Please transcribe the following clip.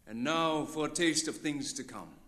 And now for a taste of things to come.